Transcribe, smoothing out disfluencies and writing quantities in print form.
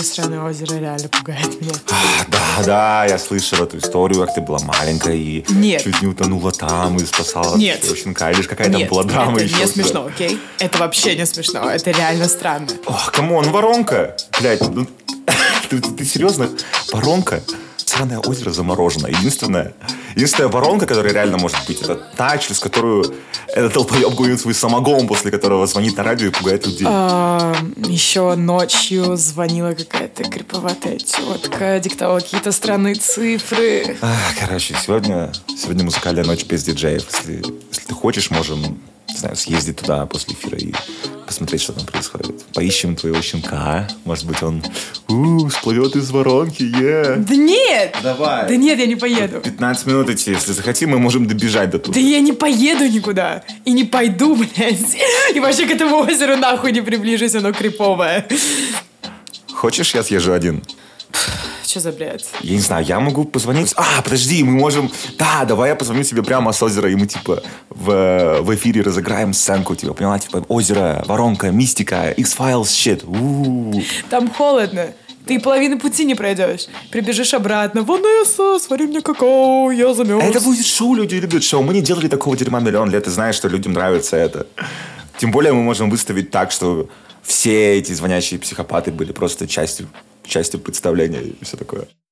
это сраное озеро реально пугает меня. Да, я слышал эту историю, как ты была маленькая и Нет. чуть не утонула там и спасала Нет. своего щенка. Или какая там Нет, была драма это еще. не смешно, окей? Это вообще не смешно, это реально странно. Ох, камон, воронка. Блядь, ну, ты серьезно? Воронка? Сраное озеро заморожено. Единственная воронка, которая реально может быть, это та, через которую этот толпоеб гонит свой самогон, после которого звонит на радио и пугает людей. Еще ночью звонила какая-то криповатая тетка, диктовала какие-то странные цифры. Короче, сегодня музыкальная ночь без диджеев. Если ты хочешь, можем, не знаю, съездить туда после эфира и посмотреть, что там происходит. Поищем твоего щенка. Может быть, он всплывет из воронки. Да нет! Давай. Да нет, я не поеду. 15 минут идти. Если захотим, мы можем добежать до туда. Да я не поеду никуда. И не пойду, блядь. И вообще к этому озеру нахуй не приближусь, оно криповое. Хочешь, я съезжу один? Что за бред? Я не знаю, я могу позвонить... Подожди, мы можем... Да, давай я позвоню тебе прямо с озера, и мы, типа, в эфире разыграем сценку, типа, поняла? Типа, озеро, воронка, мистика, X-Files, shit. Там холодно. Ты половины пути не пройдешь. Прибежишь обратно. Ванесса, свари мне какао, я замерз. Это будет шоу, люди любят шоу. Мы не делали такого дерьма миллион лет, и знаешь, что людям нравится это. Тем более мы можем выставить так, что все эти звонящие психопаты были просто частью представления и все такое.